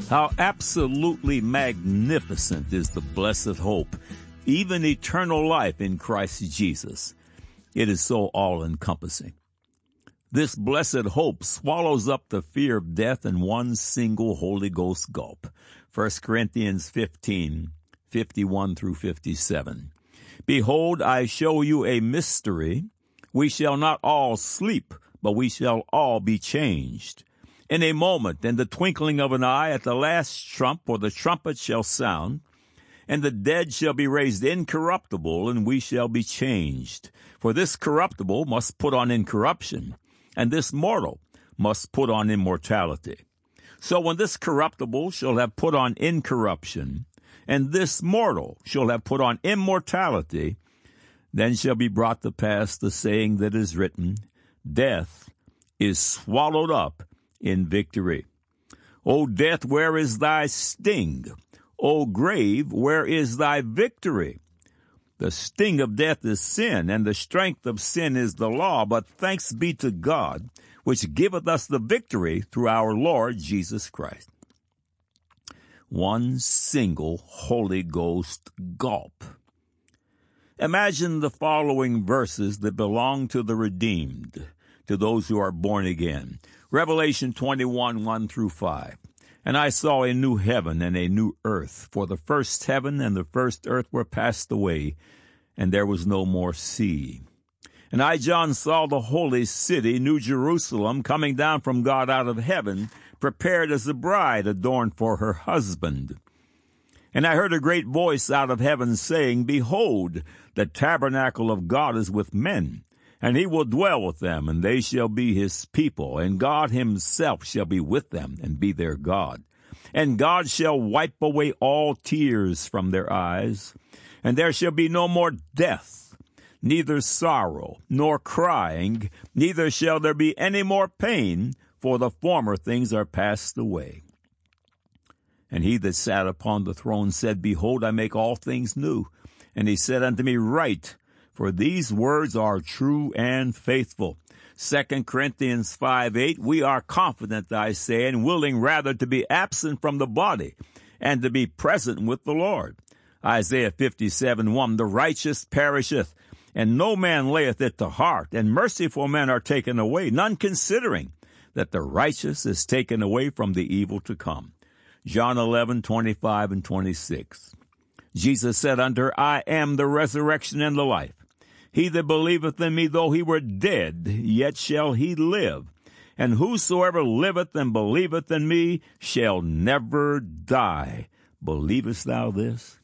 How absolutely magnificent is the blessed hope, even eternal life in Christ Jesus. It is so all-encompassing. This blessed hope swallows up the fear of death in one single Holy Ghost gulp. 1 Corinthians 15, 51 through 57. Behold, I show you a mystery. We shall not all sleep, but we shall all be changed. In a moment, in the twinkling of an eye, at the last trump, for the trumpet shall sound, and the dead shall be raised incorruptible, and we shall be changed. For this corruptible must put on incorruption, and this mortal must put on immortality. So when this corruptible shall have put on incorruption, and this mortal shall have put on immortality, then shall be brought to pass the saying that is written, Death is swallowed up in victory. O death, where is thy sting? O grave, where is thy victory? The sting of death is sin, and the strength of sin is the law. But thanks be to God, which giveth us the victory through our Lord Jesus Christ. One single Holy Ghost gulp. Imagine the following verses that belong to the redeemed, to those who are born again. Revelation 21, 1 through 5. And I saw a new heaven and a new earth, for the first heaven and the first earth were passed away, and there was no more sea. And I, John, saw the holy city, New Jerusalem, coming down from God out of heaven, prepared as a bride adorned for her husband. And I heard a great voice out of heaven saying, Behold, the tabernacle of God is with men, and he will dwell with them, and they shall be his people, and God himself shall be with them, and be their God. And God shall wipe away all tears from their eyes, and there shall be no more death, neither sorrow, nor crying, neither shall there be any more pain, for the former things are passed away. And he that sat upon the throne said, Behold, I make all things new. And he said unto me, Write, for these words are true and faithful. 2 Corinthians 5:8, we are confident, I say, and willing rather to be absent from the body and to be present with the Lord. Isaiah 57:1, the righteous perisheth, and no man layeth it to heart, and merciful men are taken away, none considering that the righteous is taken away from the evil to come. John 11:25 and 26. Jesus said unto her, I am the resurrection and the life. He that believeth in me, though he were dead, yet shall he live. And whosoever liveth and believeth in me shall never die. Believest thou this?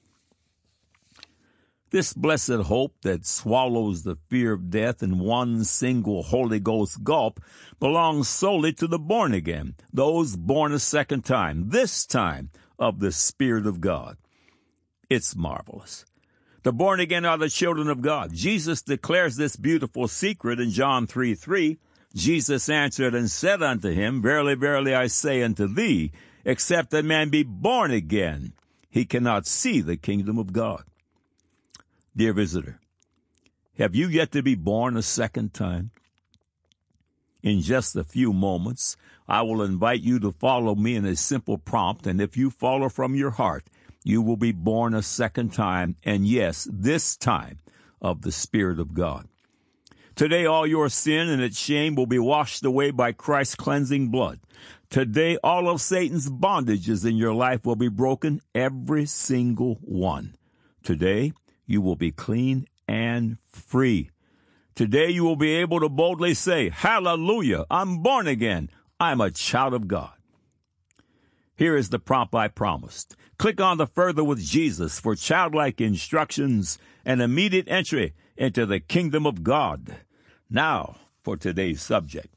This blessed hope that swallows the fear of death in one single Holy Ghost gulp belongs solely to the born again, those born a second time, this time of the Spirit of God. It's marvelous. The born again are the children of God. Jesus declares this beautiful secret in John 3:3. Jesus answered and said unto him, Verily, verily, I say unto thee, except a man be born again, he cannot see the kingdom of God. Dear visitor, have you yet to be born a second time? In just a few moments, I will invite you to follow me in a simple prompt, and if you follow from your heart, you will be born a second time, and yes, this time of the Spirit of God. Today, all your sin and its shame will be washed away by Christ's cleansing blood. Today, all of Satan's bondages in your life will be broken, every single one. Today, you will be clean and free. Today, you will be able to boldly say, Hallelujah, I'm born again. I'm a child of God. Here is the prompt I promised. Click on the Further with Jesus for childlike instructions and immediate entry into the kingdom of God. Now, for today's subject.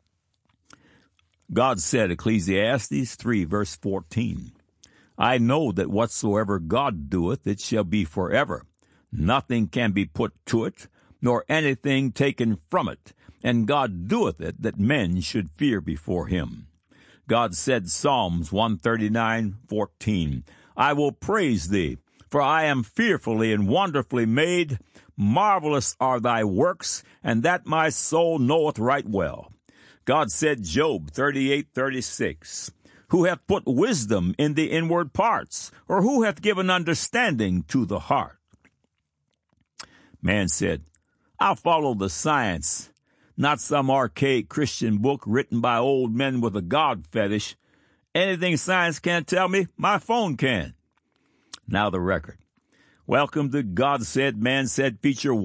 God said, Ecclesiastes 3, verse 14, I know that whatsoever God doeth, it shall be forever. Nothing can be put to it, nor anything taken from it. And God doeth it, that men should fear before him. God said, Psalms 139:14, I will praise thee, for I am fearfully and wonderfully made. Marvelous are thy works, and that my soul knoweth right well. God said, Job 38:36, Who hath put wisdom in the inward parts? Or who hath given understanding to the heart? Man said, I'll follow the science, not some archaic Christian book written by old men with a God fetish. Anything science can't tell me, my phone can. Now the record. Welcome to God Said, Man Said feature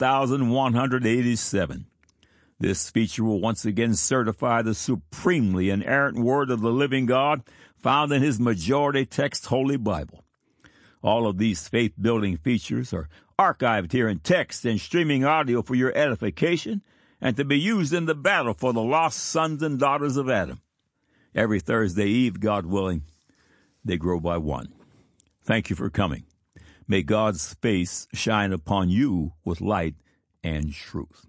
1187. This feature will once again certify the supremely inerrant word of the living God found in his majority text Holy Bible. All of these faith-building features are archived here in text and streaming audio for your edification and to be used in the battle for the lost sons and daughters of Adam. Every Thursday Eve, God willing, they grow by one. Thank you for coming. May God's face shine upon you with light and truth.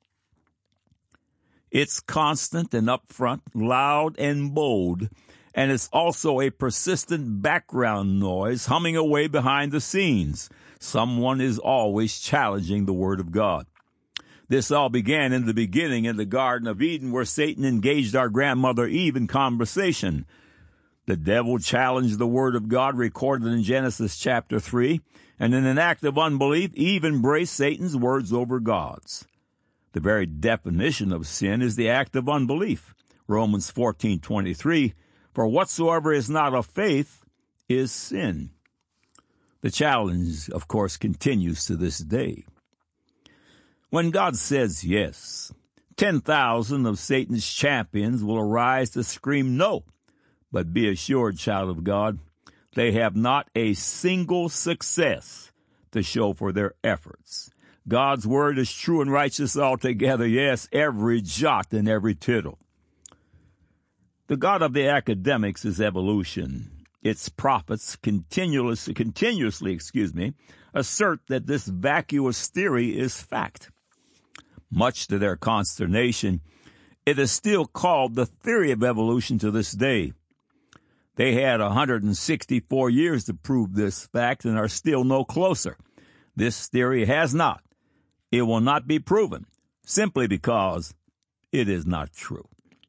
It's constant and upfront, loud and bold, and it's also a persistent background noise humming away behind the scenes. Someone is always challenging the Word of God. This all began in the beginning in the Garden of Eden, where Satan engaged our grandmother Eve in conversation. The devil challenged the Word of God recorded in Genesis chapter 3, and in an act of unbelief, Eve embraced Satan's words over God's. The very definition of sin is the act of unbelief. Romans 14:23, for whatsoever is not of faith is sin. The challenge, of course, continues to this day. When God says yes, 10,000 of Satan's champions will arise to scream no. But be assured, child of God, they have not a single success to show for their efforts. God's word is true and righteous altogether, yes, every jot and every tittle. The God of the academics is evolution. Its prophets continuously assert that this vacuous theory is fact. Much to their consternation, it is still called the theory of evolution to this day. They had 164 years to prove this fact and are still no closer. This theory has not. It will not be proven, simply because it is not true.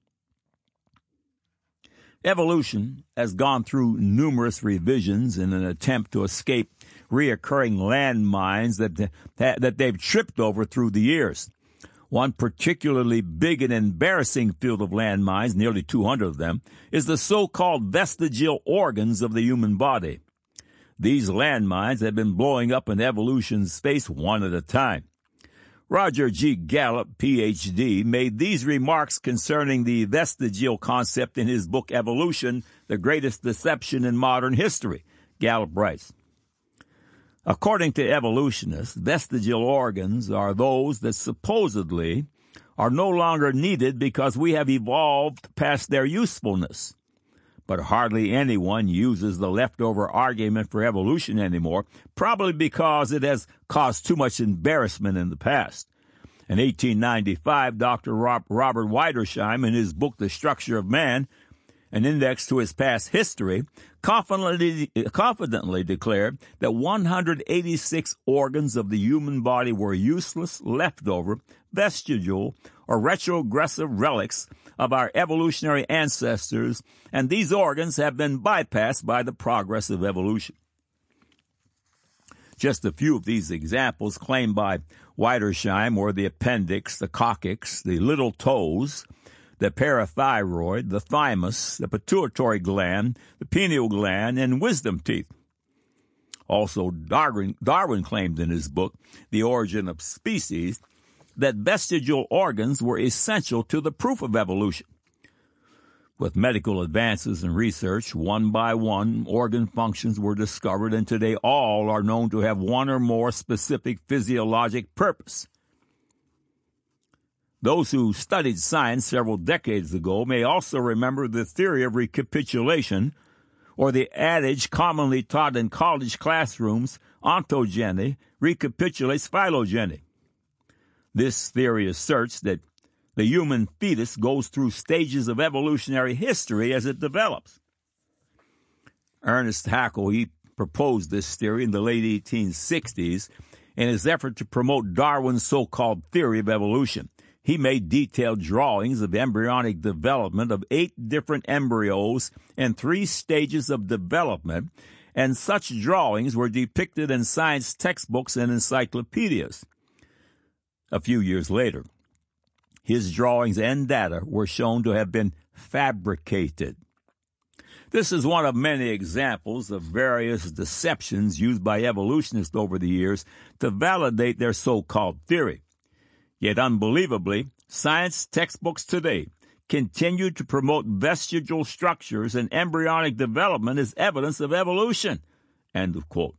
Evolution has gone through numerous revisions in an attempt to escape reoccurring landmines that they've tripped over through the years. One particularly big and embarrassing field of landmines, nearly 200 of them, is the so-called vestigial organs of the human body. These landmines have been blowing up in evolution's face one at a time. Roger G. Gallup, Ph.D., made these remarks concerning the vestigial concept in his book Evolution, The Greatest Deception in Modern History. Gallup writes, according to evolutionists, vestigial organs are those that supposedly are no longer needed because we have evolved past their usefulness. But hardly anyone uses the leftover argument for evolution anymore, probably because it has caused too much embarrassment in the past. In 1895, Dr. Robert Weidersheim, in his book The Structure of Man, an index to his past history, confidently declared that 186 organs of the human body were useless, leftover, vestigial, or retrogressive relics of our evolutionary ancestors, and these organs have been bypassed by the progress of evolution. Just a few of these examples claimed by Weidersheim were the appendix, the coccyx, the little toes, the parathyroid, the thymus, the pituitary gland, the pineal gland, and wisdom teeth. Also, Darwin claimed in his book, The Origin of Species, that vestigial organs were essential to the proof of evolution. With medical advances in research, one by one, organ functions were discovered, and today all are known to have one or more specific physiologic purpose. Those who studied science several decades ago may also remember the theory of recapitulation, or the adage commonly taught in college classrooms, ontogeny recapitulates phylogeny. This theory asserts that the human fetus goes through stages of evolutionary history as it develops. Ernest Haeckel, he proposed this theory in the late 1860s in his effort to promote Darwin's so-called theory of evolution. he made detailed drawings of embryonic development of 8 different embryos in 3 stages of development, and such drawings were depicted in science textbooks and encyclopedias. A few years later, his drawings and data were shown to have been fabricated. This is one of many examples of various deceptions used by evolutionists over the years to validate their so-called theory. Yet unbelievably, science textbooks today continue to promote vestigial structures and embryonic development as evidence of evolution. End of quote.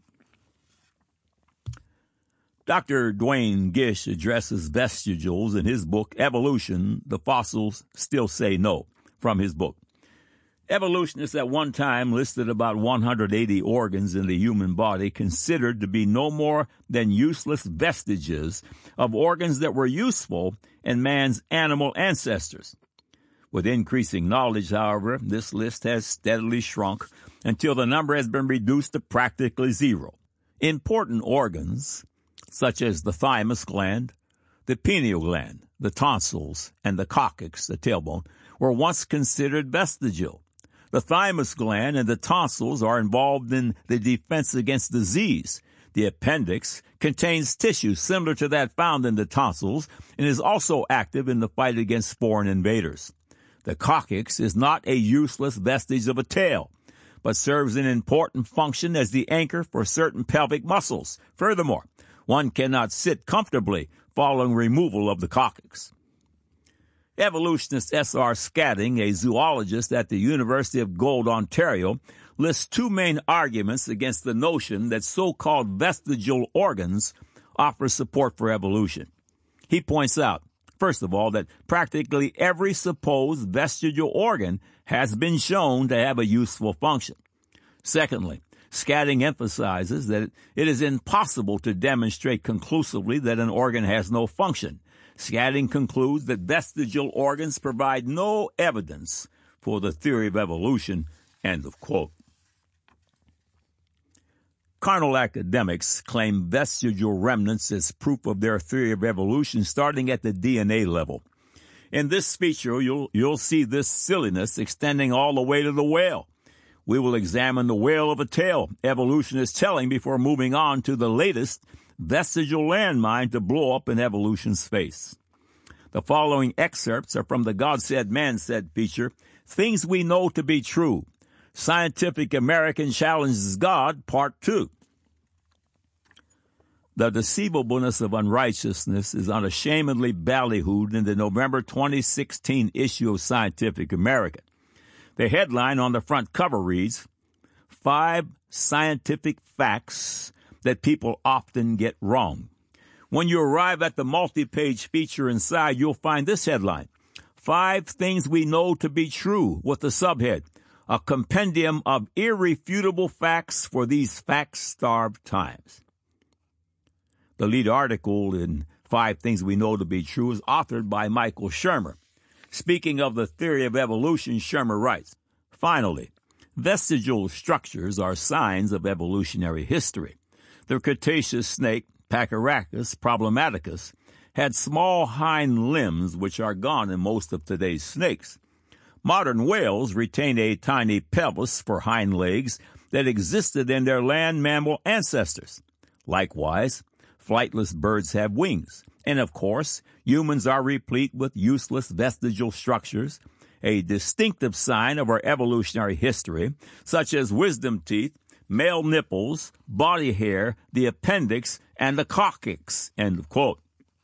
Dr. Duane Gish addresses vestigials in his book, Evolution, The Fossils Still Say No, from his book. Evolutionists at one time listed about 180 organs in the human body considered to be no more than useless vestiges of organs that were useful in man's animal ancestors. With increasing knowledge, however, this list has steadily shrunk until the number has been reduced to practically zero. Important organs, such as the thymus gland, the pineal gland, the tonsils, and the coccyx, the tailbone, were once considered vestigial. The thymus gland and the tonsils are involved in the defense against disease. The appendix contains tissue similar to that found in the tonsils and is also active in the fight against foreign invaders. The coccyx is not a useless vestige of a tail, but serves an important function as the anchor for certain pelvic muscles. Furthermore, one cannot sit comfortably following removal of the coccyx. Evolutionist S.R. Scatting, a zoologist at the University of Gold, Ontario, lists 2 main arguments against the notion that so-called vestigial organs offer support for evolution. He points out, first of all, that practically every supposed vestigial organ has been shown to have a useful function. Secondly, Scatting emphasizes that it is impossible to demonstrate conclusively that an organ has no function. Scatting concludes that vestigial organs provide no evidence for the theory of evolution, end of quote. Carnal academics claim vestigial remnants as proof of their theory of evolution starting at the DNA level. In this feature, you'll see this silliness extending all the way to the whale. We will examine the whale of a tale evolution is telling before moving on to the latest vestigial landmine to blow up in evolution's face. The following excerpts are from the God Said, Man Said feature, Things We Know to Be True, Scientific American Challenges God, Part 2. The deceivableness of unrighteousness is unashamedly ballyhooed in the November 2016 issue of Scientific American. The headline on the front cover reads, 5 Scientific Facts That People Often Get Wrong. When you arrive at the multi-page feature inside, you'll find this headline, 5 Things We Know to Be True, with the subhead, A Compendium of Irrefutable Facts for These Fact-Starved Times. The lead article in 5 Things We Know to Be True is authored by Michael Shermer. Speaking of the theory of evolution, Shermer writes, finally, vestigial structures are signs of evolutionary history. The Cretaceous snake, Pachyrhacus problematicus, had small hind limbs which are gone in most of today's snakes. Modern whales retain a tiny pelvis for hind legs that existed in their land mammal ancestors. Likewise, flightless birds have wings. And of course, humans are replete with useless vestigial structures, a distinctive sign of our evolutionary history, such as wisdom teeth, male nipples, body hair, the appendix, and the coccyx. End of quote.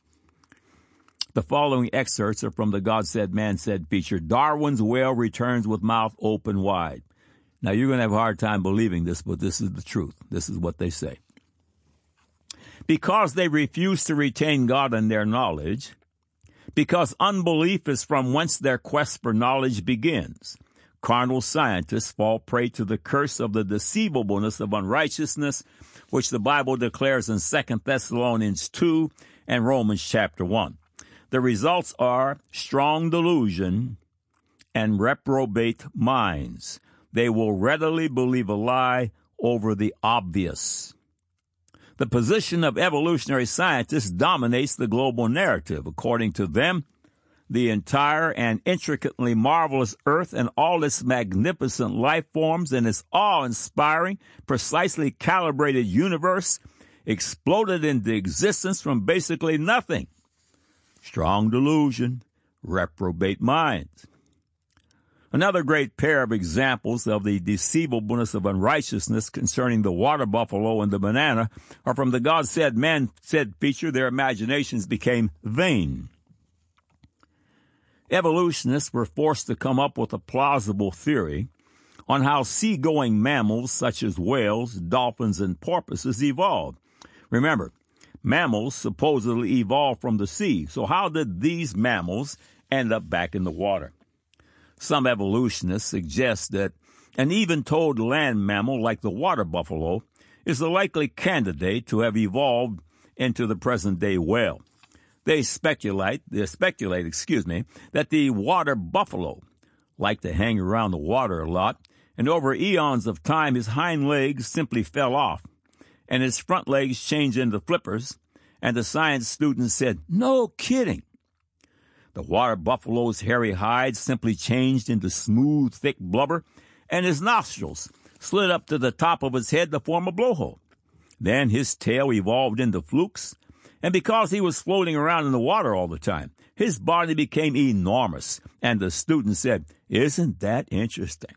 The following excerpts are from the God Said, Man Said feature, Darwin's Whale Returns with Mouth Open Wide. Now, you're going to have a hard time believing this, but this is the truth. This is what they say. Because they refuse to retain God in their knowledge, because unbelief is from whence their quest for knowledge begins, carnal scientists fall prey to the curse of the deceivableness of unrighteousness, which the Bible declares in 2 Thessalonians 2 and Romans chapter 1. The results are strong delusion and reprobate minds. They will readily believe a lie over the obvious. The position of evolutionary scientists dominates the global narrative. According to them, the entire and intricately marvelous earth and all its magnificent life forms and its awe-inspiring, precisely calibrated universe exploded into existence from basically nothing. Strong delusion, reprobate minds. Another great pair of examples of the deceivableness of unrighteousness concerning the water buffalo and the banana are from the God said, man said feature. Their imaginations became vain. Evolutionists were forced to come up with a plausible theory on how seagoing mammals such as whales, dolphins, and porpoises evolved. Remember, mammals supposedly evolved from the sea, so how did these mammals end up back in the water? Some evolutionists suggest that an even-toed land mammal like the water buffalo is a likely candidate to have evolved into the present-day whale. They speculate, that the water buffalo liked to hang around the water a lot, and over eons of time his hind legs simply fell off, and his front legs changed into flippers, and the science students said, "No kidding." The water buffalo's hairy hide simply changed into smooth, thick blubber, and his nostrils slid up to the top of his head to form a blowhole. Then his tail evolved into flukes, and because he was floating around in the water all the time, his body became enormous, and the student said, "Isn't that interesting?"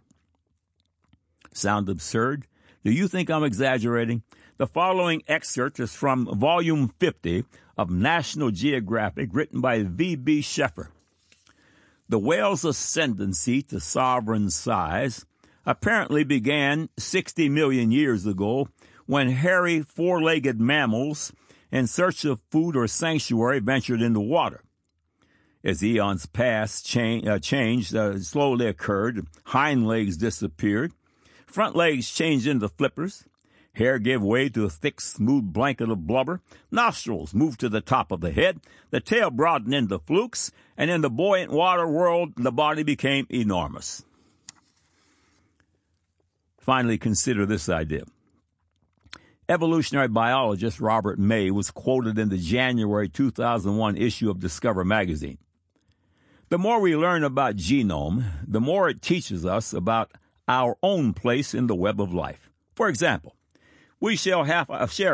Sound absurd? Do you think I'm exaggerating? The following excerpt is from Volume 50 of National Geographic, written by V.B. Sheffer. The whale's ascendancy to sovereign size apparently began 60 million years ago when hairy four-legged mammals in search of food or sanctuary ventured into water. As eons passed, change slowly occurred. Hind legs disappeared. Front legs changed into flippers. Hair gave way to a thick, smooth blanket of blubber. Nostrils moved to the top of the head. The tail broadened into flukes. And in the buoyant water world, the body became enormous. Finally, consider this idea. Evolutionary biologist Robert May was quoted in the January 2001 issue of Discover magazine. The more we learn about genome, the more it teaches us about our own place in the web of life. For example, we share half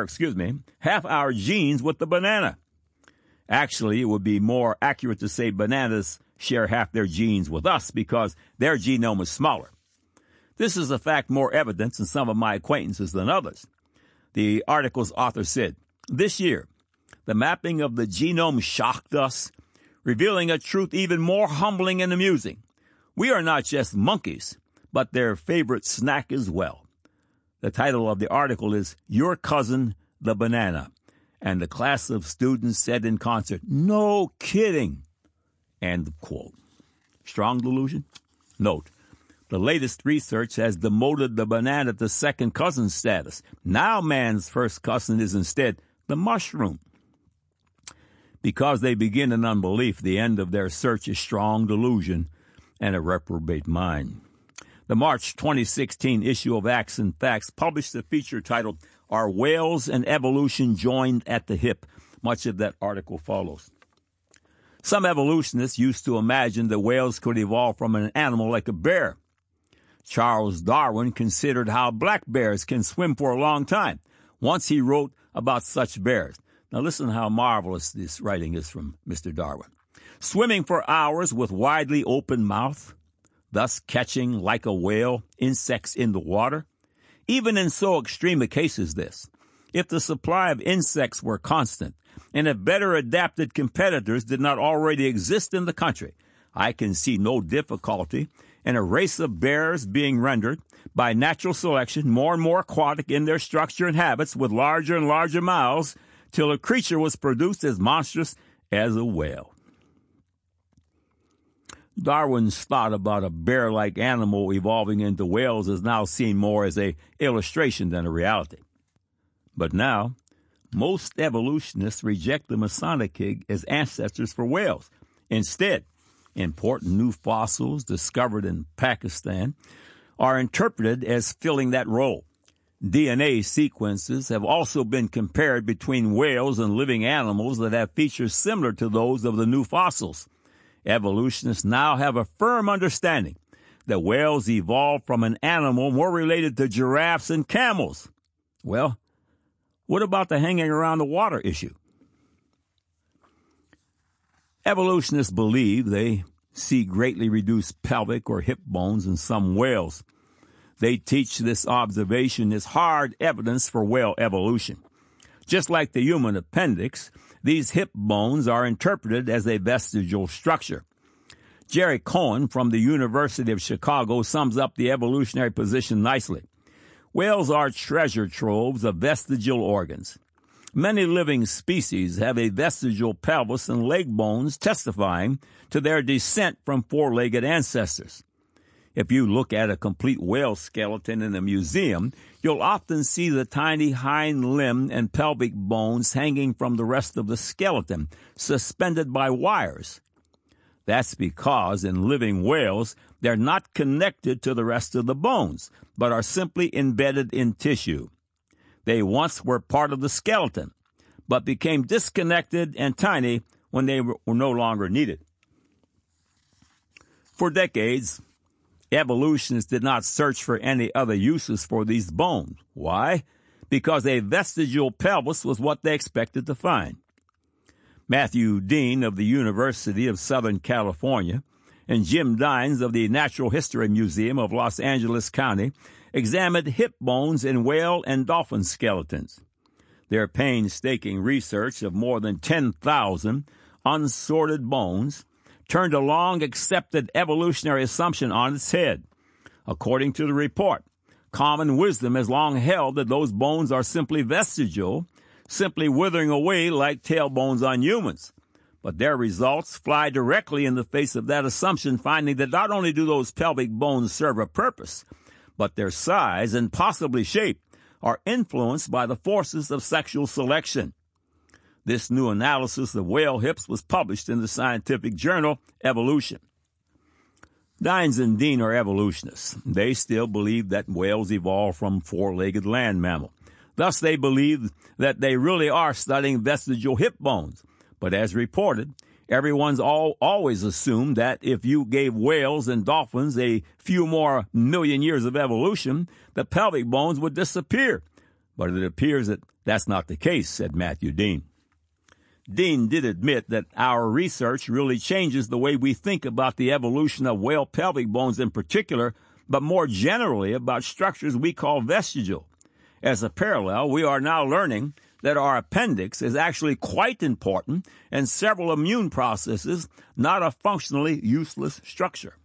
our genes with the banana. Actually, it would be more accurate to say bananas share half their genes with us because their genome is smaller. This is a fact more evident in some of my acquaintances than others. The article's author said, "This year, the mapping of the genome shocked us, revealing a truth even more humbling and amusing. We are not just monkeys, but their favorite snack as well." The title of the article is "Your Cousin, the Banana," and the class of students said in concert, "No kidding." End of quote. Strong delusion? Note, the latest research has demoted the banana to second cousin status. Now man's first cousin is instead the mushroom. Because they begin in unbelief, the end of their search is strong delusion and a reprobate mind. The March 2016 issue of Acts and Facts published a feature titled, "Are Whales and Evolution Joined at the Hip?" Much of that article follows. Some evolutionists used to imagine that whales could evolve from an animal like a bear. Charles Darwin considered how black bears can swim for a long time. Once he wrote about such bears. Now listen how marvelous this writing is from Mr. Darwin. "Swimming for hours with widely open mouth, thus catching, like a whale, insects in the water. Even in so extreme a case as this, if the supply of insects were constant, and if better adapted competitors did not already exist in the country, I can see no difficulty in a race of bears being rendered, by natural selection, more and more aquatic in their structure and habits, with larger and larger mouths, till a creature was produced as monstrous as a whale." Darwin's thought about a bear-like animal evolving into whales is now seen more as an illustration than a reality. But now, most evolutionists reject the Masonic as ancestors for whales. Instead, important new fossils discovered in Pakistan are interpreted as filling that role. DNA sequences have also been compared between whales and living animals that have features similar to those of the new fossils. Evolutionists now have a firm understanding that whales evolved from an animal more related to giraffes and camels. Well, what about the hanging around the water issue? Evolutionists believe they see greatly reduced pelvic or hip bones in some whales. They teach this observation is hard evidence for whale evolution. Just like the human appendix, these hip bones are interpreted as a vestigial structure. Jerry Cohen from the University of Chicago sums up the evolutionary position nicely. Whales are treasure troves of vestigial organs. Many living species have a vestigial pelvis and leg bones testifying to their descent from four-legged ancestors. If you look at a complete whale skeleton in a museum, you'll often see the tiny hind limb and pelvic bones hanging from the rest of the skeleton, suspended by wires. That's because in living whales, they're not connected to the rest of the bones, but are simply embedded in tissue. They once were part of the skeleton, but became disconnected and tiny when they were no longer needed. For decades, evolutionists did not search for any other uses for these bones. Why? Because a vestigial pelvis was what they expected to find. Matthew Dean of the University of Southern California and Jim Dines of the Natural History Museum of Los Angeles County examined hip bones in whale and dolphin skeletons. Their painstaking research of more than 10,000 unsorted bones turned a long-accepted evolutionary assumption on its head. According to the report, common wisdom has long held that those bones are simply vestigial, simply withering away like tailbones on humans. But their results fly directly in the face of that assumption, finding that not only do those pelvic bones serve a purpose, but their size and possibly shape are influenced by the forces of sexual selection. This new analysis of whale hips was published in the scientific journal Evolution. Dines and Dean are evolutionists. They still believe that whales evolved from four-legged land mammal. Thus, they believe that they really are studying vestigial hip bones. But as reported, everyone's always assumed that if you gave whales and dolphins a few more million years of evolution, the pelvic bones would disappear. But it appears that that's not the case, said Matthew Dean. Dean did admit that our research really changes the way we think about the evolution of whale pelvic bones in particular, but more generally about structures we call vestigial. As a parallel, we are now learning that our appendix is actually quite important in several immune processes, not a functionally useless structure.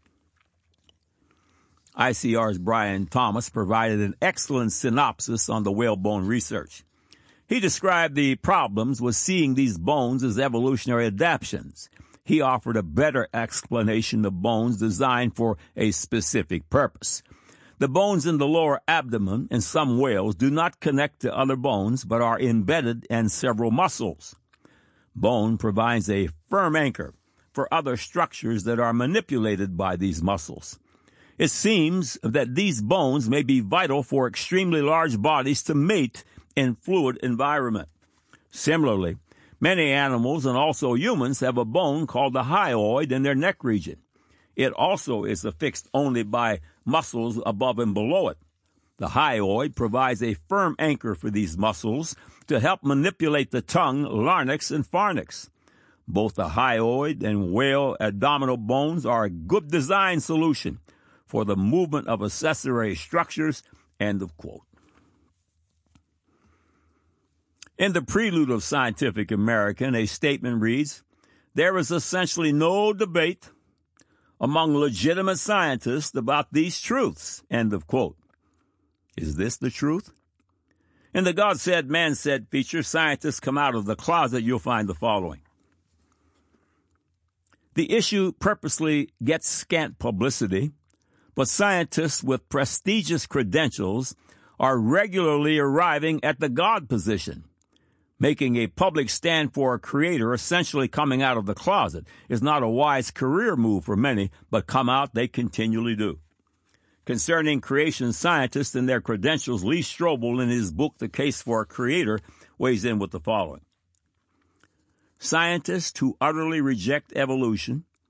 ICR's Brian Thomas provided an excellent synopsis on the whalebone research. He described the problems with seeing these bones as evolutionary adaptations. He offered a better explanation of bones designed for a specific purpose. The bones in the lower abdomen in some whales do not connect to other bones but are embedded in several muscles. Bone provides a firm anchor for other structures that are manipulated by these muscles. It seems that these bones may be vital for extremely large bodies to mate in fluid environment. Similarly, many animals and also humans have a bone called the hyoid in their neck region. It also is affixed only by muscles above and below it. The hyoid provides a firm anchor for these muscles to help manipulate the tongue, larynx, and pharynx. Both the hyoid and whale abdominal bones are a good design solution for the movement of accessory structures, end of quote. In the prelude of Scientific American, a statement reads, "There is essentially no debate among legitimate scientists about these truths," end of quote. Is this the truth? In the God Said, Man Said feature, Scientists Come Out of the Closet, you'll find the following. The issue purposely gets scant publicity, but scientists with prestigious credentials are regularly arriving at the God position. Making a public stand for a creator, essentially coming out of the closet, is not a wise career move for many, but come out they continually do. Concerning creation scientists and their credentials, Lee Strobel, in his book The Case for a Creator, weighs in with the following. Scientists who utterly reject evolution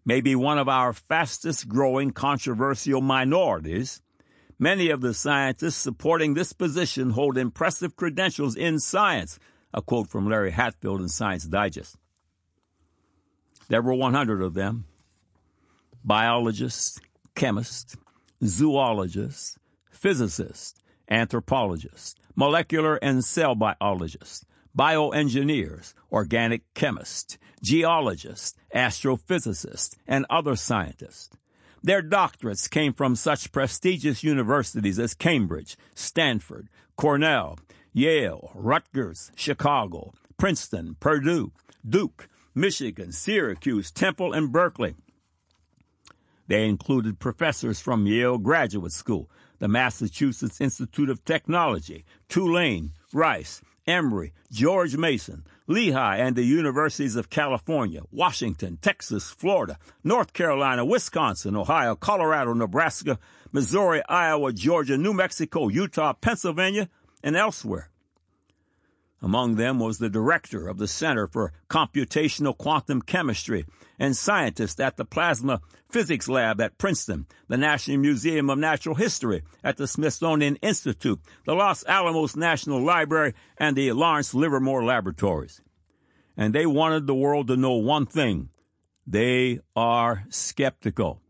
may be one of our fastest-growing controversial minorities, many of the scientists supporting this position hold impressive credentials in science, a quote from Larry Hatfield in Science Digest. There were 100 of them: biologists, chemists, zoologists, physicists, anthropologists, molecular and cell biologists, bioengineers, organic chemists, geologists, astrophysicists, and other scientists. Their doctorates came from such prestigious universities as Cambridge, Stanford, Cornell, Yale, Rutgers, Chicago, Princeton, Purdue, Duke, Michigan, Syracuse, Temple, and Berkeley. They included professors from Yale Graduate School, the Massachusetts Institute of Technology, Tulane, Rice, Emory, George Mason, Lehigh, and the universities of California, Washington, Texas, Florida, North Carolina, Wisconsin, Ohio, Colorado, Nebraska, Missouri, Iowa, Georgia, New Mexico, Utah, Pennsylvania, and elsewhere. Among them was the director of the Center for Computational Quantum Chemistry and scientist at the Plasma Physics Lab at Princeton, the National Museum of Natural History at the Smithsonian Institute, the Los Alamos National Library, and the Lawrence Livermore Laboratories. And they wanted the world to know one thing: they are skeptical.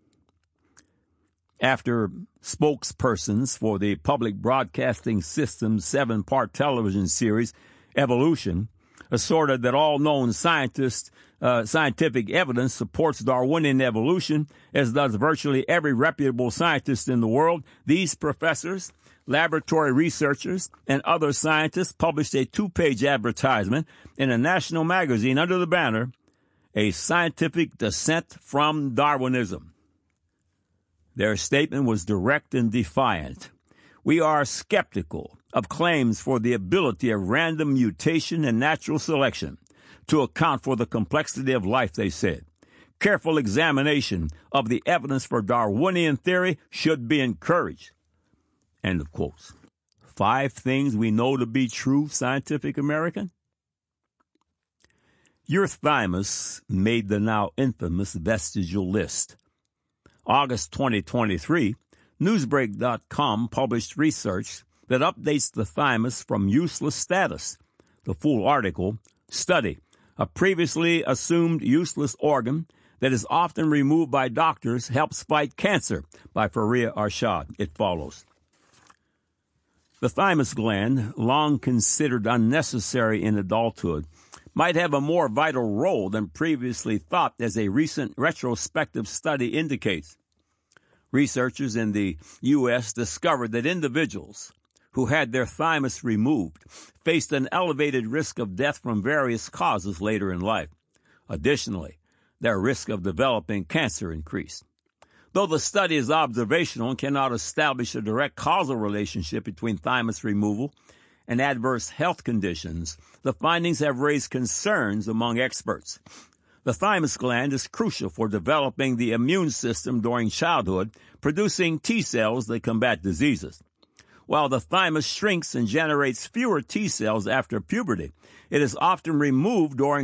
After spokespersons for the Public Broadcasting System's 7-part television series, Evolution, asserted that all known scientific evidence supports Darwinian evolution, as does virtually every reputable scientist in the world, these professors, laboratory researchers, and other scientists published a 2-page advertisement in a national magazine under the banner, "A Scientific Descent from Darwinism." Their statement was direct and defiant. "We are skeptical of claims for the ability of random mutation and natural selection to account for the complexity of life," they said. "Careful examination of the evidence for Darwinian theory should be encouraged." End of quotes. 5 things we know to be true, Scientific American. Your thymus made the now infamous vestigial list. August 2023, Newsbreak.com published research that updates the thymus from useless status. The full article: Study, a previously assumed useless organ that is often removed by doctors, helps fight cancer, by Faria Arshad. It follows. The thymus gland, long considered unnecessary in adulthood, might have a more vital role than previously thought, as a recent retrospective study indicates. Researchers in the U.S. discovered that individuals who had their thymus removed faced an elevated risk of death from various causes later in life. Additionally, their risk of developing cancer increased. Though the study is observational and cannot establish a direct causal relationship between thymus removal and adverse health conditions, the findings have raised concerns among experts. The thymus gland is crucial for developing the immune system during childhood, producing T cells that combat diseases. While the thymus shrinks and generates fewer T cells after puberty, it is often removed during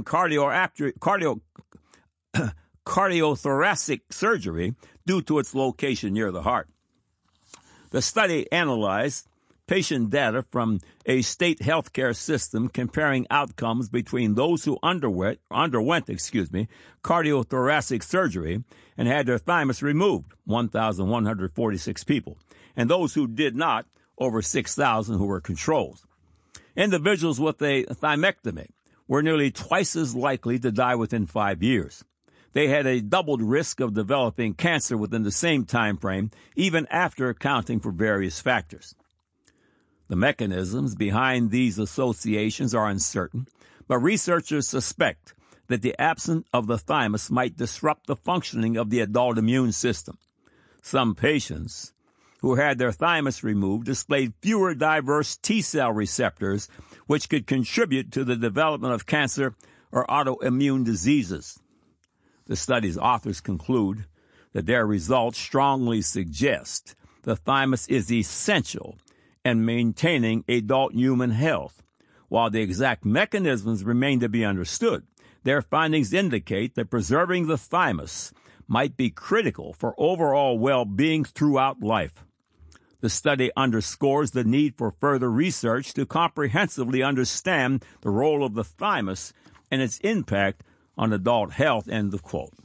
cardiothoracic surgery due to its location near the heart. The study analyzed patient data from a state healthcare system comparing outcomes between those who underwent cardiothoracic surgery and had their thymus removed, 1,146 people, and those who did not, over 6,000 who were controls. Individuals with a thymectomy were nearly twice as likely to die within 5 years. They had a doubled risk of developing cancer within the same time frame, even after accounting for various factors. The mechanisms behind these associations are uncertain, but researchers suspect that the absence of the thymus might disrupt the functioning of the adult immune system. Some patients who had their thymus removed displayed fewer diverse T-cell receptors, which could contribute to the development of cancer or autoimmune diseases. The study's authors conclude that their results strongly suggest the thymus is essential in maintaining adult human health. While the exact mechanisms remain to be understood, their findings indicate that preserving the thymus might be critical for overall well-being throughout life. The study underscores the need for further research to comprehensively understand the role of the thymus and its impact on adult health, end of quote.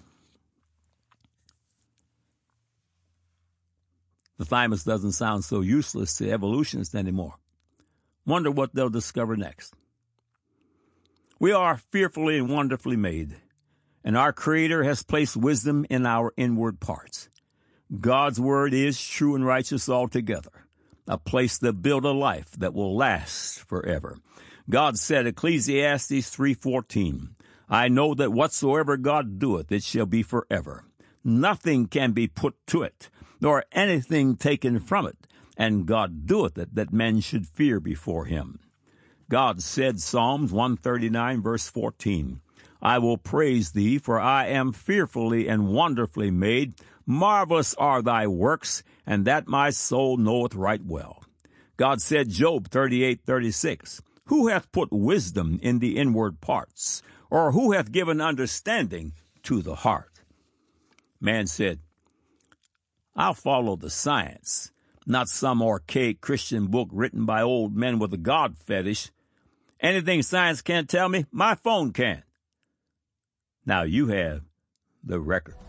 The thymus doesn't sound so useless to evolutionists anymore. Wonder what they'll discover next. We are fearfully and wonderfully made, and our Creator has placed wisdom in our inward parts. God's word is true and righteous altogether, a place to build a life that will last forever. God said, Ecclesiastes 3:14, I know that whatsoever God doeth, it shall be forever. Nothing can be put to it, nor anything taken from it, and God doeth it, that men should fear before him. God said, Psalms 139, verse 14, I will praise thee, for I am fearfully and wonderfully made. Marvelous are thy works, and that my soul knoweth right well. God said, Job 38:36, Who hath put wisdom in the inward parts, or who hath given understanding to the heart? Man said, I'll follow the science, not some archaic Christian book written by old men with a God fetish. Anything science can't tell me, my phone can. Now you have the record.